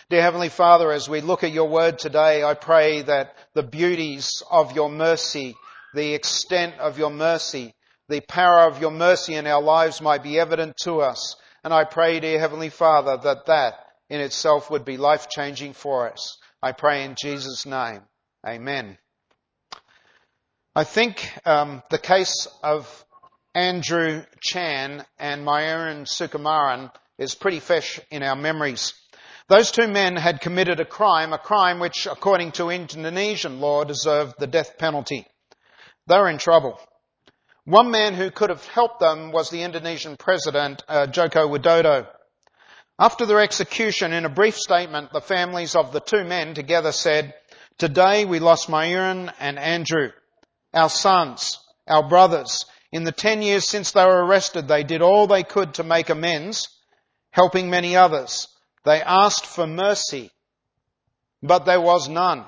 Dear Heavenly Father, as we look at your word today, I pray that the beauties of your mercy, the extent of your mercy, the power of your mercy in our lives might be evident to us. And I pray, dear Heavenly Father, that in itself would be life-changing for us. I pray in Jesus' name. Amen. I think the case of Andrew Chan and Myuran Sukumaran is pretty fresh in our memories. Those two men had committed a crime which, according to Indonesian law, deserved the death penalty. They were in trouble. One man who could have helped them was the Indonesian president, Joko Widodo. After their execution, in a brief statement, the families of the two men together said, "Today we lost Myuran and Andrew, our sons, our brothers. In the 10 years since they were arrested, they did all they could to make amends, helping many others. They asked for mercy, but there was none."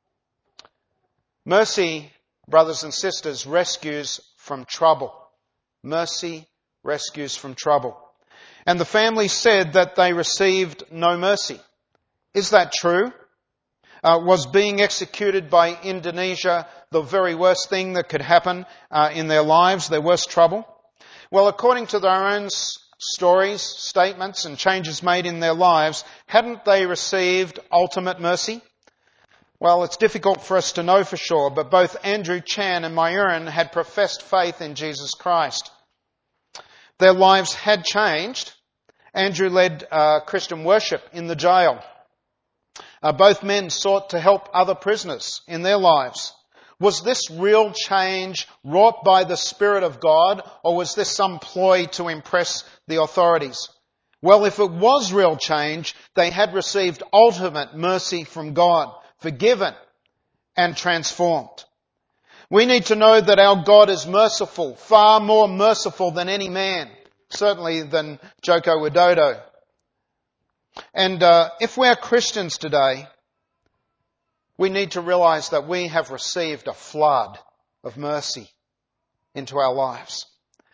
Mercy, brothers and sisters, rescues from trouble. Mercy rescues from trouble. And the family said that they received no mercy. Is that true? Was being executed by Indonesia the very worst thing that could happen in their lives, their worst trouble? Well, according to their own stories, statements, and changes made in their lives, hadn't they received ultimate mercy? Well, it's difficult for us to know for sure, but both Andrew Chan and Myuran had professed faith in Jesus Christ. Their lives had changed. Andrew led Christian worship in the jail. Both men sought to help other prisoners in their lives. Was this real change wrought by the Spirit of God, or was this some ploy to impress the authorities? Well, if it was real change, they had received ultimate mercy from God, forgiven and transformed. We need to know that our God is merciful, far more merciful than any man, certainly than Joko Widodo. And if we're Christians today, we need to realize that we have received a flood of mercy into our lives.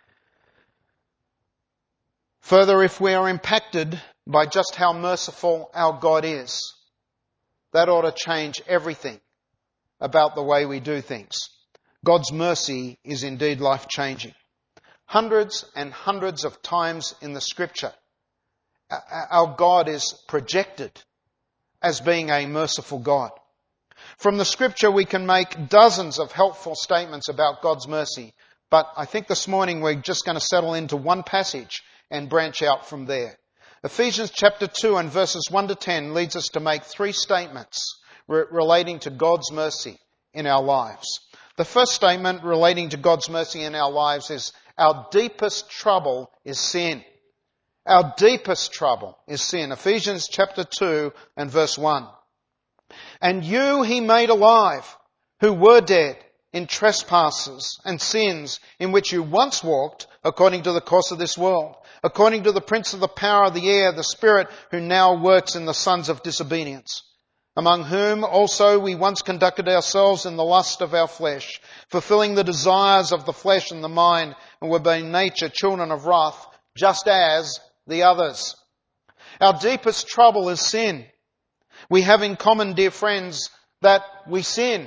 Further, if we are impacted by just how merciful our God is, that ought to change everything about the way we do things. God's mercy is indeed life-changing. Hundreds and hundreds of times in the Scripture, our God is projected as being a merciful God. From the Scripture, we can make dozens of helpful statements about God's mercy, but I think this morning we're just going to settle into one passage and branch out from there. Ephesians chapter 2 and verses 1 to 10 leads us to make three statements relating to God's mercy in our lives. The first statement relating to God's mercy in our lives is, our deepest trouble is sin. Our deepest trouble is sin. Ephesians chapter 2 and verse 1. "And you he made alive, who were dead in trespasses and sins, in which you once walked, according to the course of this world, according to the prince of the power of the air, the spirit who now works in the sons of disobedience, among whom also we once conducted ourselves in the lust of our flesh, fulfilling the desires of the flesh and the mind, and were by nature children of wrath, just as the others." Our deepest trouble is sin. We have in common, dear friends, that we sin.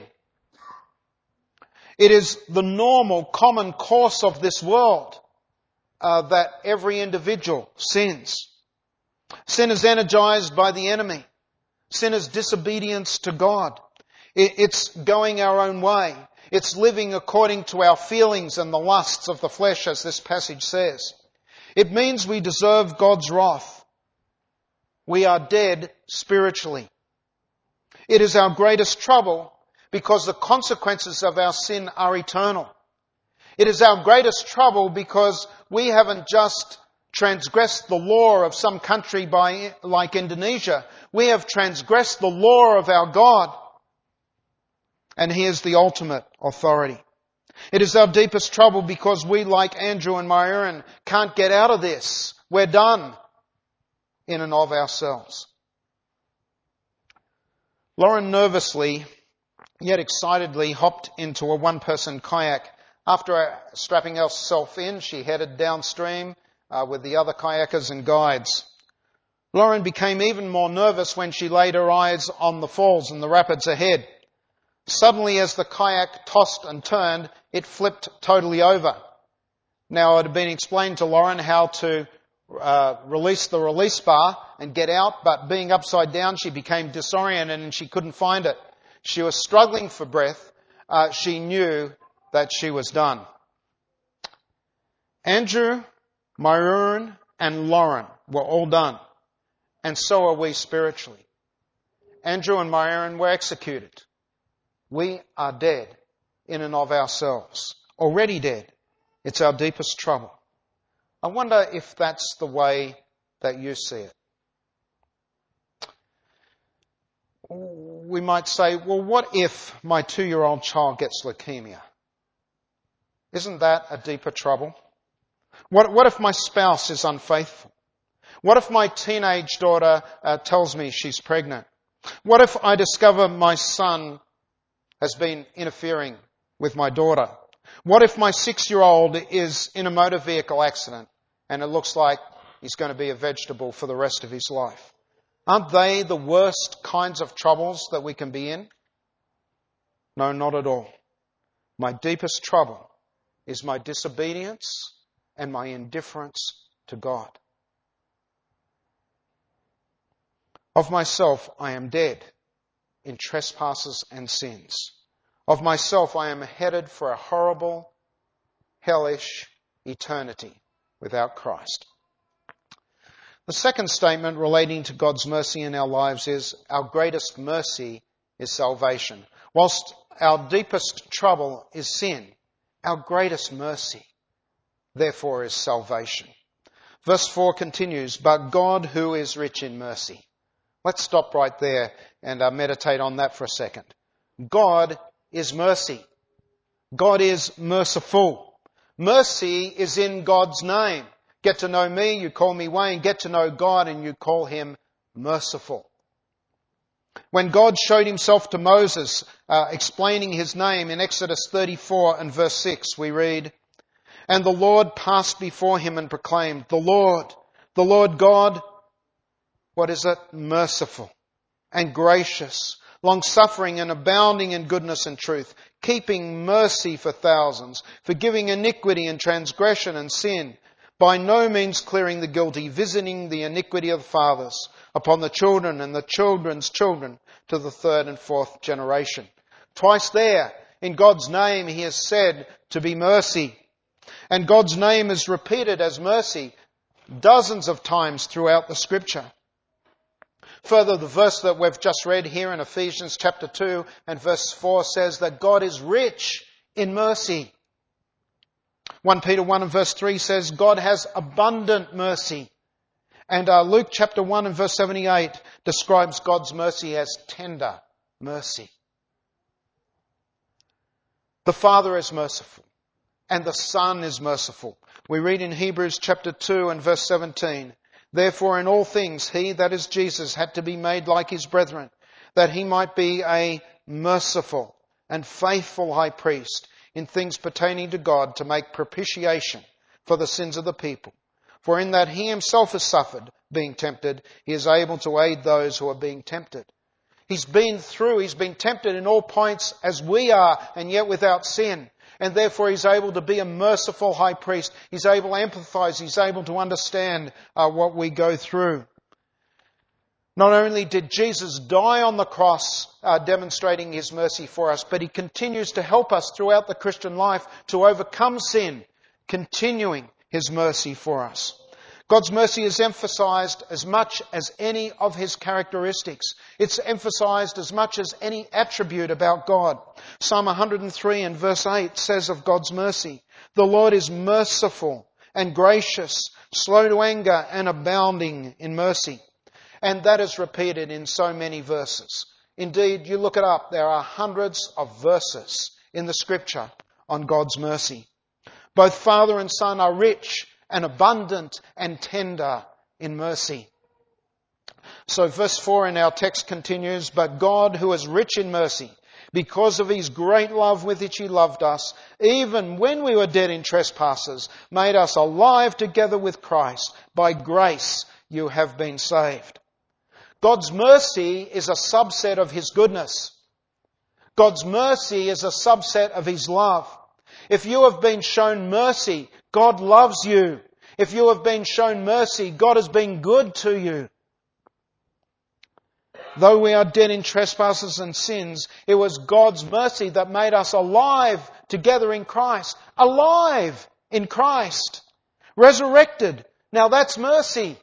It is the normal, common course of this world that every individual sins. Sin is energized by the enemy. Sin is disobedience to God. It's going our own way. It's living according to our feelings and the lusts of the flesh, as this passage says. It means we deserve God's wrath. We are dead spiritually. It is our greatest trouble because the consequences of our sin are eternal. It is our greatest trouble because we haven't just transgressed the law of some country like Indonesia. We have transgressed the law of our God. And He is the ultimate authority. It is our deepest trouble because we, like Andrew and Myuran, can't get out of this. We're done in and of ourselves. Lauren nervously, yet excitedly, hopped into a one-person kayak. After strapping herself in, she headed downstream with the other kayakers and guides. Lauren became even more nervous when she laid her eyes on the falls and the rapids ahead. Suddenly, as the kayak tossed and turned, it flipped totally over. Now, it had been explained to Lauren how to release the release bar and get out, but being upside down, she became disoriented and she couldn't find it. She was struggling for breath. She knew that she was done. Andrew, Myron, and Lauren were all done. And so are we spiritually. Andrew and Myron were executed. We are dead in and of ourselves. Already dead. It's our deepest trouble. I wonder if that's the way that you see it. We might say, well, what if my 2-year-old child gets leukemia? Isn't that a deeper trouble? What if my spouse is unfaithful? What if my teenage daughter tells me she's pregnant? What if I discover my son has been interfering with my daughter? What if my 6-year-old is in a motor vehicle accident and it looks like he's going to be a vegetable for the rest of his life? Aren't they the worst kinds of troubles that we can be in? No, not at all. My deepest trouble is my disobedience and my indifference to God. Of myself I am dead in trespasses and sins. Of myself I am headed for a horrible, hellish eternity without Christ. The second statement relating to God's mercy in our lives is our greatest mercy is salvation. Whilst our deepest trouble is sin, our greatest mercy, therefore, is salvation. Verse 4 continues, but God who is rich in mercy. Let's stop right there and meditate on that for a second. God is mercy. God is merciful. Mercy is in God's name. Get to know me, you call me Wayne. Get to know God and you call him merciful. When God showed himself to Moses, explaining his name in Exodus 34 and verse 6, we read, and the Lord passed before him and proclaimed, the Lord God, what is it? Merciful and gracious, long-suffering and abounding in goodness and truth, keeping mercy for thousands, forgiving iniquity and transgression and sin, by no means clearing the guilty, visiting the iniquity of the fathers upon the children and the children's children to the 3rd and 4th generation. Twice there, in God's name, he is said to be mercy. And God's name is repeated as mercy dozens of times throughout the Scripture. Further, the verse that we've just read here in Ephesians chapter 2 and verse 4 says that God is rich in mercy. 1 Peter 1 and verse 3 says God has abundant mercy. And Luke chapter 1 and verse 78 describes God's mercy as tender mercy. The Father is merciful and the Son is merciful. We read in Hebrews chapter 2 and verse 17, therefore in all things he, that is Jesus, had to be made like his brethren, that he might be a merciful and faithful high priest in things pertaining to God to make propitiation for the sins of the people. For in that he himself has suffered, being tempted, he is able to aid those who are being tempted. He's been tempted in all points as we are, and yet without sin. And therefore he's able to be a merciful high priest. He's able to empathize. He's able to understand what we go through. Not only did Jesus die on the cross, demonstrating his mercy for us, but he continues to help us throughout the Christian life to overcome sin, continuing his mercy for us. God's mercy is emphasized as much as any of his characteristics. It's emphasized as much as any attribute about God. Psalm 103 and verse 8 says of God's mercy, the Lord is merciful and gracious, slow to anger and abounding in mercy. And that is repeated in so many verses. Indeed, you look it up, there are hundreds of verses in the Scripture on God's mercy. Both Father and Son are rich and abundant and tender in mercy. So verse 4 in our text continues, but God who is rich in mercy, because of his great love with which he loved us, even when we were dead in trespasses, made us alive together with Christ. By grace you have been saved. God's mercy is a subset of His goodness. God's mercy is a subset of His love. If you have been shown mercy, God loves you. If you have been shown mercy, God has been good to you. Though we are dead in trespasses and sins, it was God's mercy that made us alive together in Christ. Alive in Christ. Resurrected. Now that's mercy.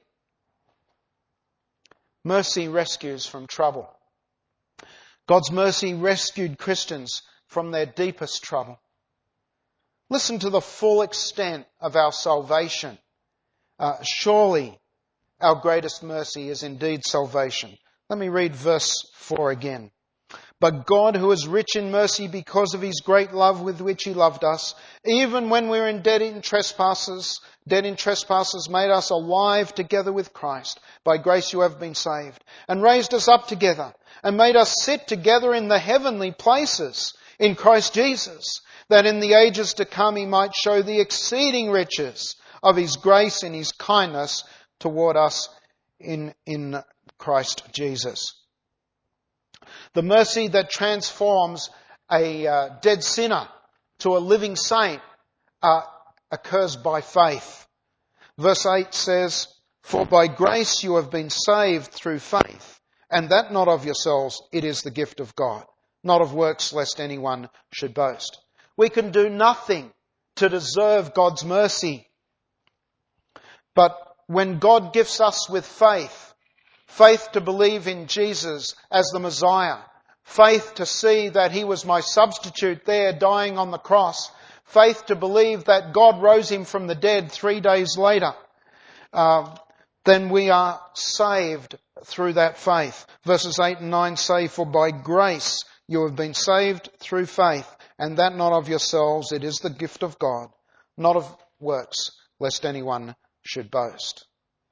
Mercy rescues from trouble. God's mercy rescued Christians from their deepest trouble. Listen to the full extent of our salvation. Surely our greatest mercy is indeed salvation. Let me read verse 4 again. But God, who is rich in mercy because of His great love with which He loved us, even when we were dead in trespasses, made us alive together with Christ. By grace you have been saved, and raised us up together, and made us sit together in the heavenly places in Christ Jesus, that in the ages to come He might show the exceeding riches of His grace and His kindness toward us in Christ Jesus. The mercy that transforms a dead sinner to a living saint occurs by faith. Verse 8 says, For by grace you have been saved through faith, and that not of yourselves, it is the gift of God, not of works, lest anyone should boast. We can do nothing to deserve God's mercy. But when God gifts us with faith to believe in Jesus as the Messiah, faith to see that He was my substitute there dying on the cross, faith to believe that God rose Him from the dead 3 days later, then we are saved through that faith. Verses 8 and 9 say, For by grace you have been saved through faith, and that not of yourselves, it is the gift of God, not of works, lest anyone should boast.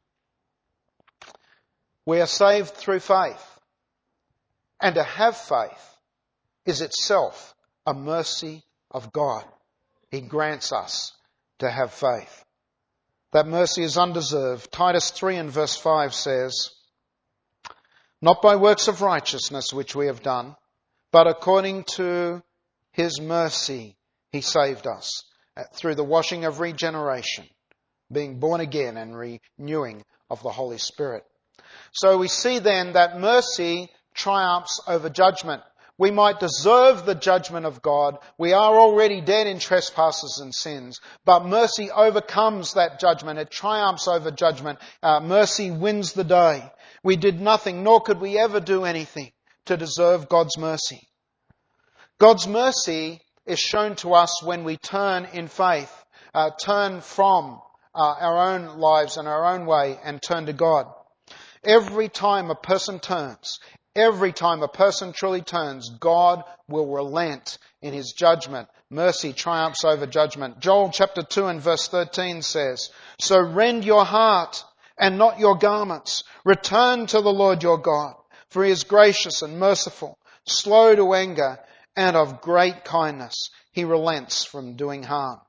We are saved through faith. And to have faith is itself a mercy of God. He grants us to have faith. That mercy is undeserved. Titus 3 and verse 5 says, Not by works of righteousness which we have done, but according to His mercy He saved us through the washing of regeneration, being born again and renewing of the Holy Spirit. So we see then that mercy triumphs over judgment. We might deserve the judgment of God. We are already dead in trespasses and sins. But mercy overcomes that judgment. It triumphs over judgment. Mercy wins the day. We did nothing, nor could we ever do anything to deserve God's mercy. God's mercy is shown to us when we turn in faith, turn from our own lives and our own way and turn to God. Every time a person turns, every time a person truly turns, God will relent in His judgment. Mercy triumphs over judgment. Joel chapter 2 and verse 13 says, So rend your heart and not your garments. Return to the Lord your God, for He is gracious and merciful, slow to anger, and of great kindness. He relents from doing harm.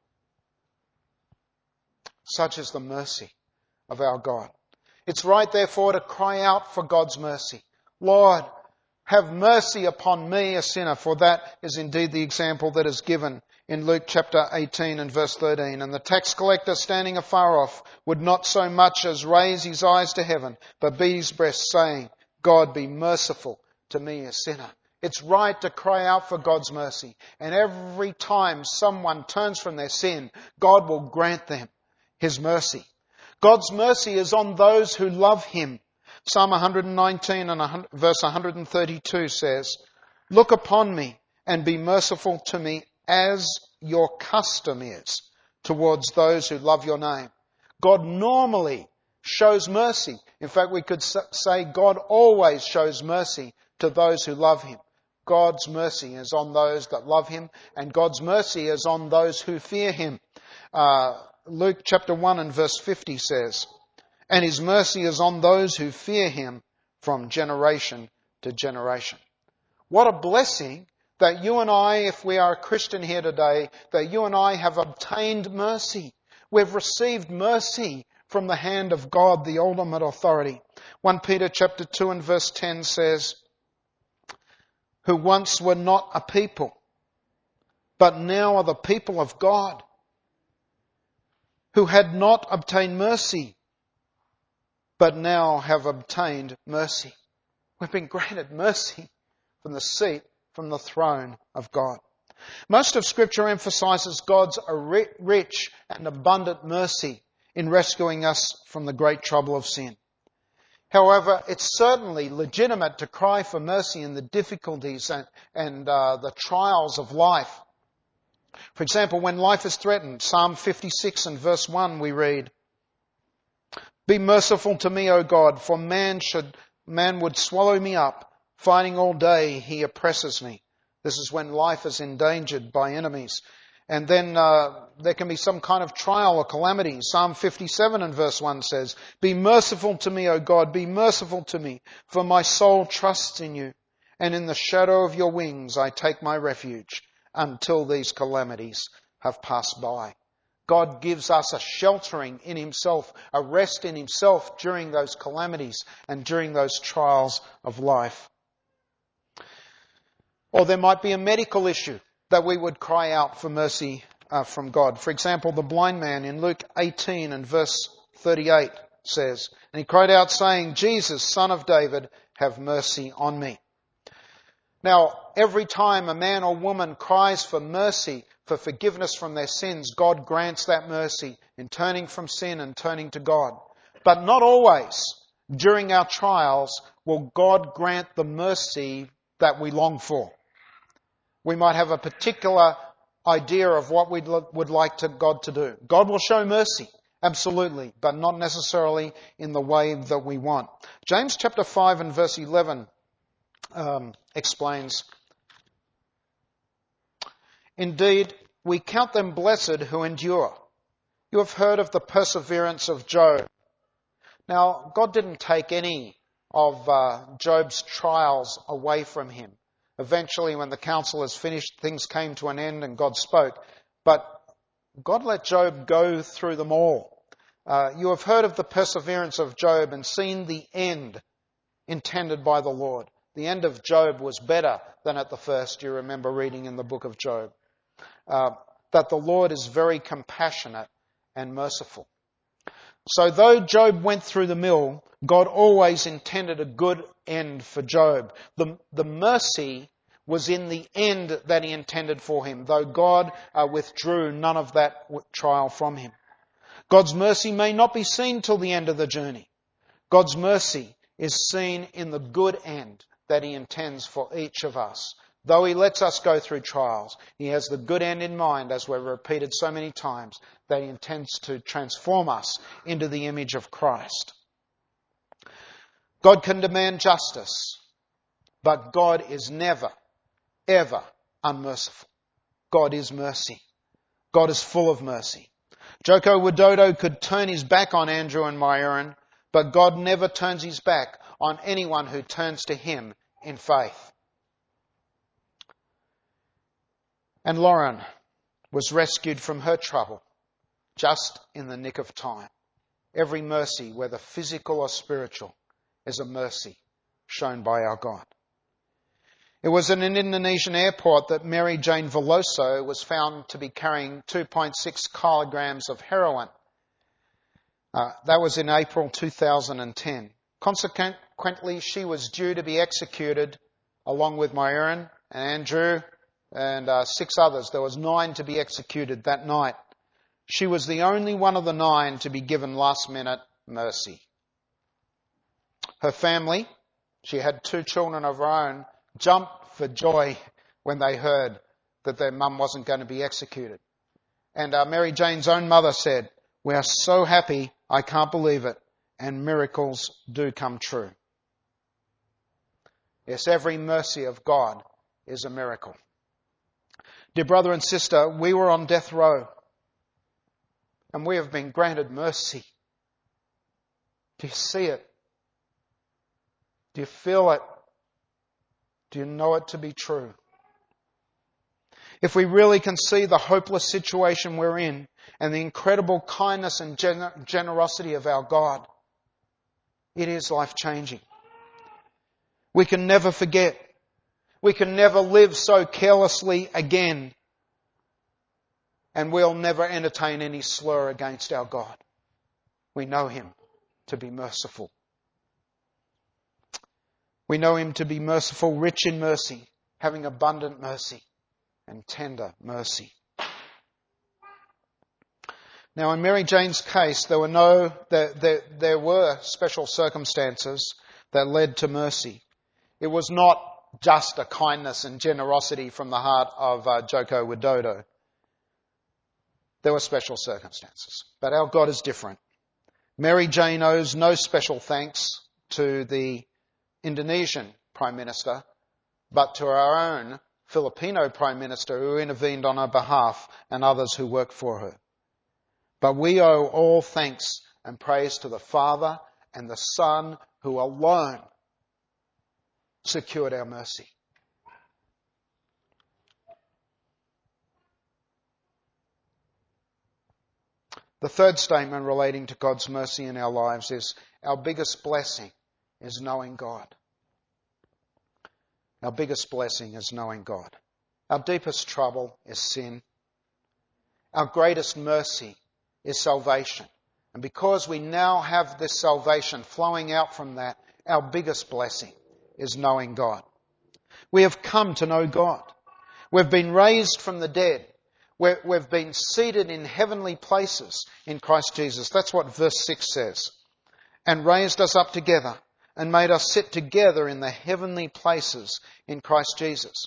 Such is the mercy of our God. It's right, therefore, to cry out for God's mercy. Lord, have mercy upon me, a sinner, for that is indeed the example that is given in Luke chapter 18 and verse 13. And the tax collector standing afar off would not so much as raise his eyes to heaven, but beat his breast, saying, God, be merciful to me, a sinner. It's right to cry out for God's mercy. And every time someone turns from their sin, God will grant them His mercy. God's mercy is on those who love Him. Psalm 119 and verse 132 says, Look upon me and be merciful to me as your custom is towards those who love your name. God normally shows mercy. In fact, we could say God always shows mercy to those who love Him. God's mercy is on those that love Him, and God's mercy is on those who fear Him. Luke chapter 1 and verse 50 says, And His mercy is on those who fear Him from generation to generation. What a blessing that you and I, if we are a Christian here today, that you and I have obtained mercy. We've received mercy from the hand of God, the ultimate authority. 1 Peter chapter 2 and verse 10 says, who once were not a people, but now are the people of God, who had not obtained mercy, but now have obtained mercy. We've been granted mercy from the seat, from the throne of God. Most of Scripture emphasizes God's rich and abundant mercy in rescuing us from the great trouble of sin. However, it's certainly legitimate to cry for mercy in the difficulties and the trials of life. For example, when life is threatened, Psalm 56 and verse 1 we read, be merciful to me, O God, for man would swallow me up. Fighting all day, he oppresses me. This is when life is endangered by enemies. And then there can be some kind of trial or calamity. Psalm 57 and verse 1 says, be merciful to me, O God, be merciful to me, for my soul trusts in you. And in the shadow of your wings I take my refuge until these calamities have passed by. God gives us a sheltering in Himself, a rest in Himself during those calamities and during those trials of life. Or there might be a medical issue that we would cry out for mercy from God. For example, the blind man in Luke 18 and verse 38 says, and he cried out saying, Jesus, Son of David, have mercy on me. Now, every time a man or woman cries for mercy, for forgiveness from their sins, God grants that mercy in turning from sin and turning to God. But not always during our trials will God grant the mercy that we long for. We might have a particular idea of what we would like God to do. God will show mercy, absolutely, but not necessarily in the way that we want. James chapter 5 and verse 11 explains, indeed, we count them blessed who endure. You have heard of the perseverance of Job. Now, God didn't take any of Job's trials away from him. Eventually, when the council is finished, things came to an end and God spoke. But God let Job go through them all. You have heard of the perseverance of Job and seen the end intended by the Lord. The end of Job was better than at the first, you remember reading in the book of Job. That the Lord is very compassionate and merciful. So though Job went through the mill, God always intended a good end for Job. The mercy was in the end that He intended for him, though God withdrew none of that trial from him. God's mercy may not be seen till the end of the journey. God's mercy is seen in the good end that He intends for each of us. Though He lets us go through trials, He has the good end in mind, as we've repeated so many times, that He intends to transform us into the image of Christ. God can demand justice, but God is never, ever unmerciful. God is mercy. God is full of mercy. Joko Widodo could turn his back on Andrew and Myron, but God never turns His back on anyone who turns to Him in faith. And Lauren was rescued from her trouble just in the nick of time. Every mercy, whether physical or spiritual, is a mercy shown by our God. It was in an Indonesian airport that Mary Jane Veloso was found to be carrying 2.6 kilograms of heroin. That was in April 2010. Consequently, she was due to be executed along with Myron and Andrew and 6 others. There was 9 to be executed that night. She was the only one of the 9 to be given last-minute mercy. Her family, she had 2 children of her own, jumped for joy when they heard that their mum wasn't going to be executed. And Mary Jane's own mother said, "We are so happy, I can't believe it, and miracles do come true." Yes, every mercy of God is a miracle. Dear brother and sister, we were on death row, and we have been granted mercy. Do you see it? Do you feel it? Do you know it to be true? if we really can see the hopeless situation we're in and the incredible kindness and generosity of our God, it is life-changing. We can never forget. We can never live so carelessly again. And we'll never entertain any slur against our God. We know Him to be merciful. We know Him to be merciful, rich in mercy, having abundant mercy and tender mercy. Now, in Mary Jane's case, there were special circumstances that led to mercy. It was not just a kindness and generosity from the heart of Joko Widodo. There were special circumstances. But our God is different. Mary Jane owes no special thanks to the Indonesian Prime Minister, but to our own Filipino Prime Minister who intervened on her behalf and others who worked for her. But we owe all thanks and praise to the Father and the Son who alone secured our mercy. The third statement relating to God's mercy in our lives is our biggest blessing is knowing God. Our biggest blessing is knowing God. Our deepest trouble is sin. Our greatest mercy is salvation. And because we now have this salvation flowing out from that, our biggest blessing is knowing God. We have come to know God. We've been raised from the dead. We've been seated in heavenly places in Christ Jesus. That's what verse 6 says. And raised us up together and made us sit together in the heavenly places in Christ Jesus.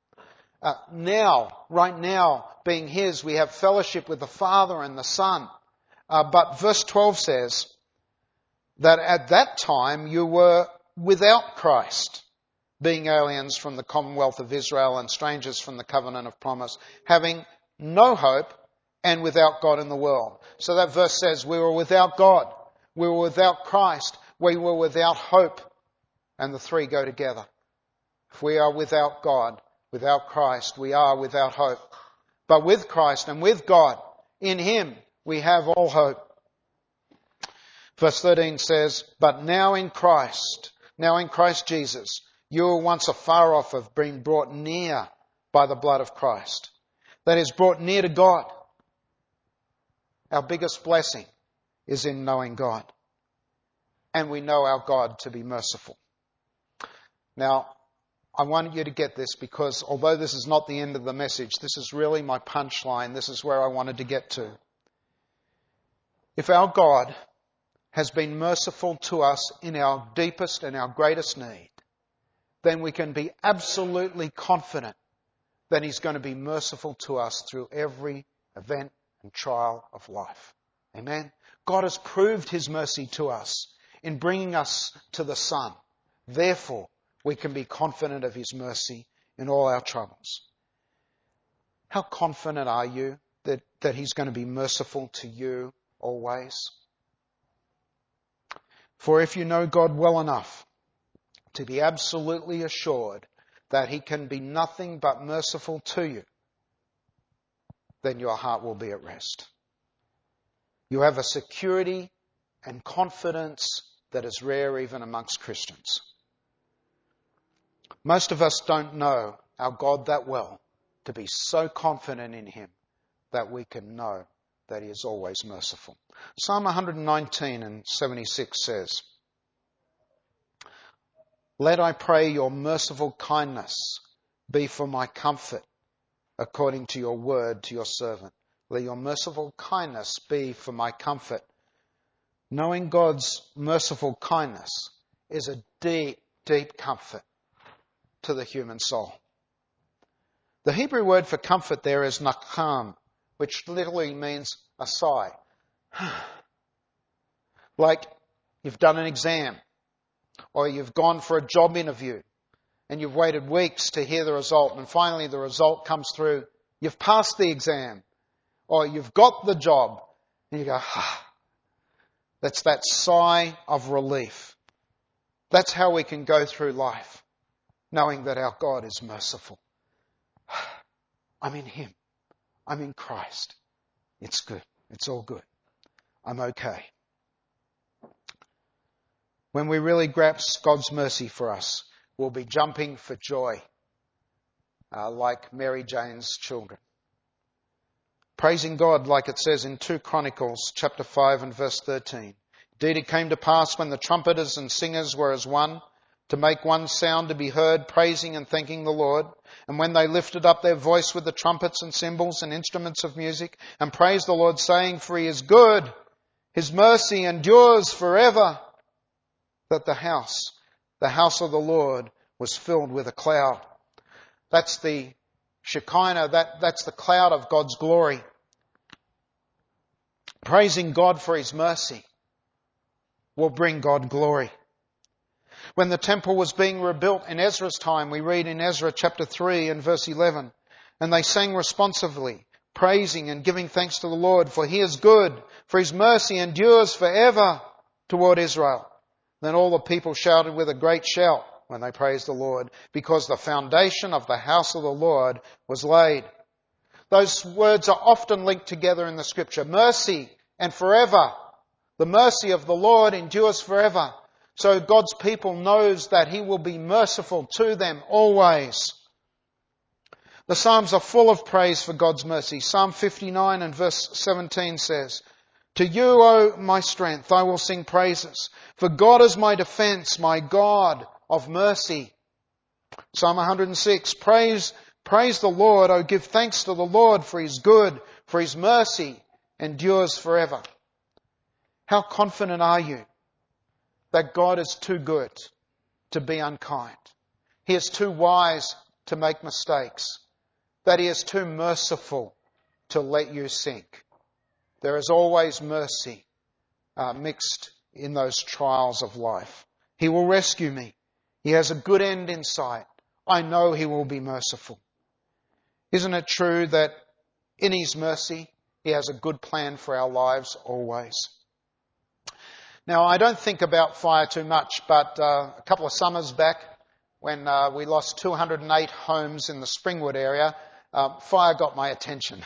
Right now, being His, we have fellowship with the Father and the Son. But verse 12 says that at that time you were without Christ, being aliens from the commonwealth of Israel and strangers from the covenant of promise, having no hope and without God in the world. So that verse says we were without God, we were without Christ, we were without hope, and the three go together. If we are without God, without Christ, we are without hope. But with Christ and with God, in Him, we have all hope. Verse 13 says, but now in Christ Jesus, you were once afar off, have been brought near by the blood of Christ. That is, brought near to God. Our biggest blessing is in knowing God. And we know our God to be merciful. Now, I want you to get this because although this is not the end of the message, this is really my punchline. This is where I wanted to get to. If our God has been merciful to us in our deepest and our greatest need, then we can be absolutely confident that He's going to be merciful to us through every event and trial of life. Amen? God has proved His mercy to us in bringing us to the Son. Therefore, we can be confident of His mercy in all our troubles. How confident are you that He's going to be merciful to you always? For if you know God well enough to be absolutely assured that He can be nothing but merciful to you, then your heart will be at rest. You have a security and confidence that is rare even amongst Christians. Most of us don't know our God that well to be so confident in Him that we can know that He is always merciful. Psalm 119 and 76 says, let, I pray, your merciful kindness be for my comfort, according to your word to your servant. Let your merciful kindness be for my comfort. Knowing God's merciful kindness is a deep, deep comfort to the human soul. The Hebrew word for comfort there is nacham, which literally means a sigh. Like you've done an exam, or you've gone for a job interview, and you've waited weeks to hear the result, and finally the result comes through. You've passed the exam, or you've got the job, and you go, That's that sigh of relief. That's how we can go through life, knowing that our God is merciful. I'm in Him. I'm in Christ. It's good. It's all good. I'm okay. When we really grasp God's mercy for us, we'll be jumping for joy, like Mary Jane's children. Praising God, like it says in 2 Chronicles chapter 5 and verse 13. Indeed, it came to pass when the trumpeters and singers were as one, to make one sound to be heard, praising and thanking the Lord. And when they lifted up their voice with the trumpets and cymbals and instruments of music, and praised the Lord, saying, For He is good, His mercy endures forever, that the house of the Lord was filled with a cloud. That's the Shekinah, that's the cloud of God's glory. Praising God for His mercy will bring God glory. When the temple was being rebuilt in Ezra's time, we read in Ezra chapter 3 and verse 11, and they sang responsively, praising and giving thanks to the Lord, for He is good, for His mercy endures forever toward Israel. Then all the people shouted with a great shout when they praised the Lord, because the foundation of the house of the Lord was laid. Those words are often linked together in the Scripture. Mercy and forever. The mercy of the Lord endures forever. So God's people knows that He will be merciful to them always. The Psalms are full of praise for God's mercy. Psalm 59 and verse 17 says, To you, O my strength, I will sing praises. For God is my defense, my God of mercy. Psalm 106, Praise the Lord, O give thanks to the Lord, for He is good, for His mercy endures forever. How confident are you that God is too good to be unkind? He is too wise to make mistakes. That He is too merciful to let you sink. There is always mercy mixed in those trials of life. He will rescue me. He has a good end in sight. I know He will be merciful. Isn't it true that in His mercy, He has a good plan for our lives always? Now, I don't think about fire too much, but a couple of summers back, when we lost 208 homes in the Springwood area, fire got my attention.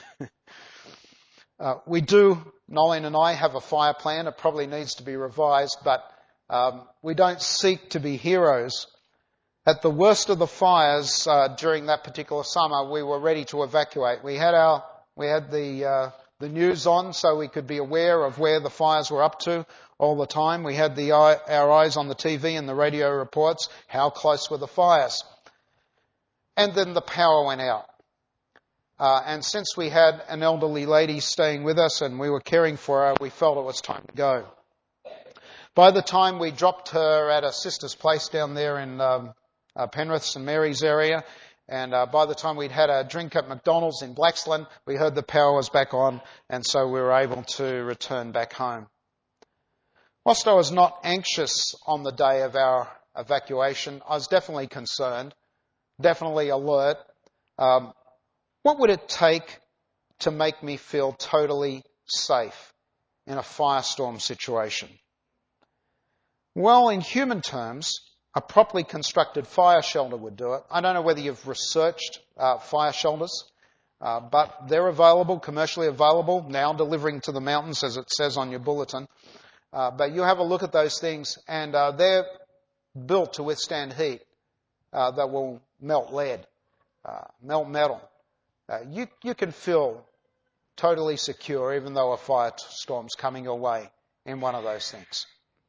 We do, Nolene and I, have a fire plan. It probably needs to be revised, but we don't seek to be heroes. At the worst of the fires during that particular summer, we were ready to evacuate. We had the news on so we could be aware of where the fires were up to all the time. We had our eyes on the TV and the radio reports. How close were the fires? And then the power went out. And since we had an elderly lady staying with us and we were caring for her, we felt it was time to go. By the time we dropped her at a sister's place down there in Penrith, St Mary's area, and by the time we'd had a drink at McDonald's in Blaxland, we heard the power was back on, and so we were able to return back home. Whilst I was not anxious on the day of our evacuation, I was definitely concerned, definitely alert. What would it take to make me feel totally safe in a firestorm situation? Well, in human terms, a properly constructed fire shelter would do it. I don't know whether you've researched fire shelters, but they're available, commercially available, now delivering to the mountains, as it says on your bulletin. But you have a look at those things, and they're built to withstand heat that will melt lead, melt metal. You can feel totally secure even though a firestorm's coming your way in one of those things.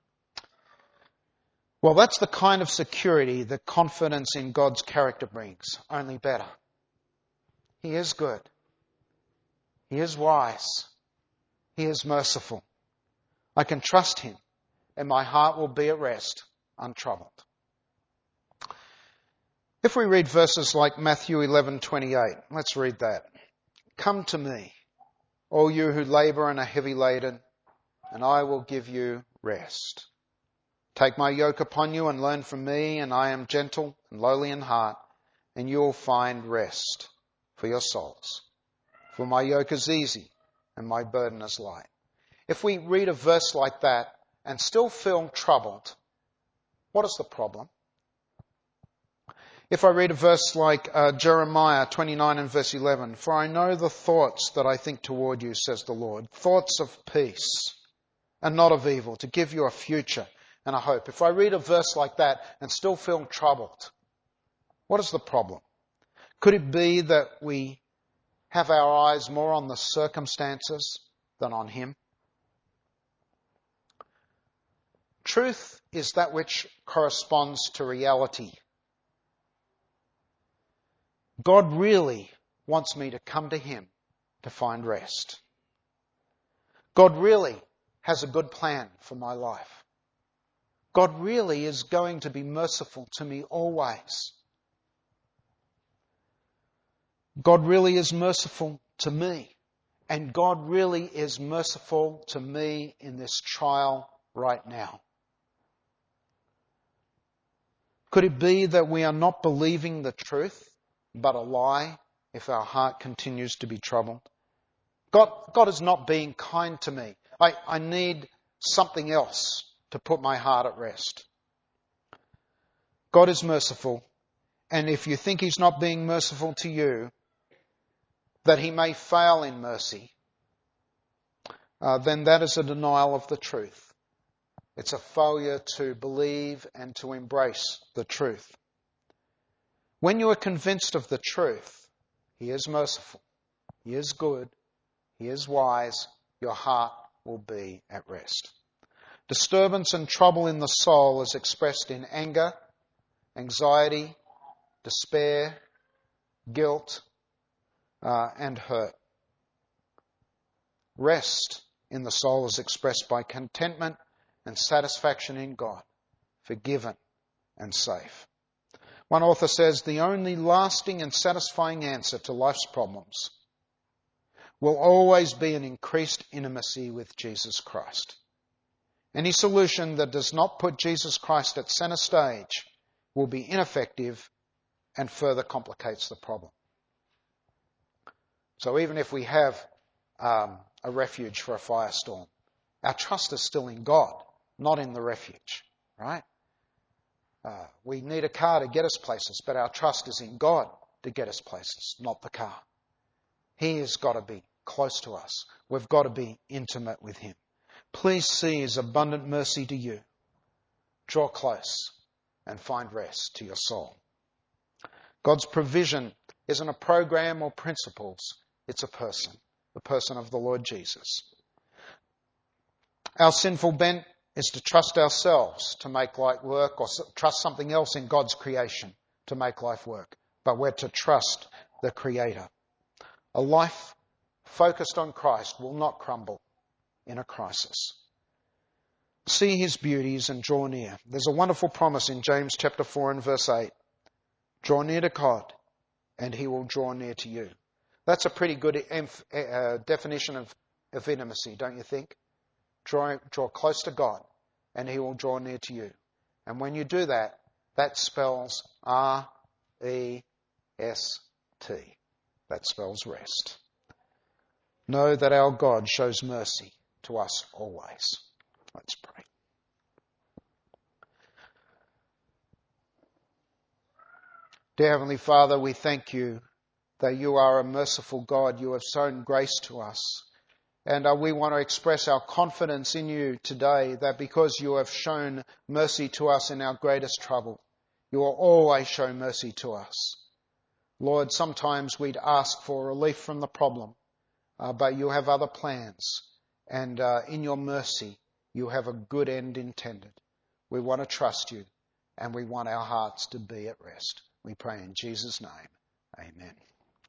Well, that's the kind of security that confidence in God's character brings, only better. He is good. He is wise. He is merciful. I can trust Him, and my heart will be at rest, untroubled. If we read verses like Matthew 11:28, let's read that. Come to me, all you who labour and are heavy laden, and I will give you rest. Take my yoke upon you and learn from me, and I am gentle and lowly in heart, and you will find rest for your souls. For my yoke is easy and my burden is light. If we read a verse like that and still feel troubled, what is the problem? If I read a verse like Jeremiah 29 and verse 11, "For I know the thoughts that I think toward you, says the Lord, thoughts of peace and not of evil, to give you a future and a hope." If I read a verse like that and still feel troubled, what is the problem? Could it be that we have our eyes more on the circumstances than on Him? Truth is that which corresponds to reality. God really wants me to come to Him to find rest. God really has a good plan for my life. God really is going to be merciful to me always. God really is merciful to me. And God really is merciful to me in this trial right now. Could it be that we are not believing the truth, but a lie, if our heart continues to be troubled? God is not being kind to me. I need something else to put my heart at rest. God is merciful, and if you think He's not being merciful to you, that He may fail in mercy, then that is a denial of the truth. It's a failure to believe and to embrace the truth. When you are convinced of the truth, He is merciful, He is good, He is wise, your heart will be at rest. Disturbance and trouble in the soul is expressed in anger, anxiety, despair, guilt, and hurt. Rest in the soul is expressed by contentment and satisfaction in God, forgiven and safe. One author says, "The only lasting and satisfying answer to life's problems will always be an increased intimacy with Jesus Christ. Any solution that does not put Jesus Christ at center stage will be ineffective and further complicates the problem." So even if we have a refuge for a firestorm, our trust is still in God, not in the refuge, right? We need a car to get us places, but our trust is in God to get us places, not the car. He has got to be close to us. We've got to be intimate with Him. Please see His abundant mercy to you. Draw close and find rest to your soul. God's provision isn't a program or principles. It's a person, the person of the Lord Jesus. Our sinful bent is to trust ourselves to make life work, or trust something else in God's creation to make life work. But we're to trust the Creator. A life focused on Christ will not crumble in a crisis. See His beauties and draw near. There's a wonderful promise in James chapter 4 and verse 8. Draw near to God and He will draw near to you. That's a pretty good definition of intimacy, don't you think? Draw close to God and He will draw near to you. And when you do that, that spells R-E-S-T. That spells rest. Know that our God shows mercy to us always. Let's pray. Dear Heavenly Father, we thank You that You are a merciful God. You have shown grace to us. And we want to express our confidence in You today that because You have shown mercy to us in our greatest trouble, You will always show mercy to us. Lord, sometimes we'd ask for relief from the problem, but You have other plans. And in Your mercy, You have a good end intended. We want to trust You, and we want our hearts to be at rest. We pray in Jesus' name. Amen.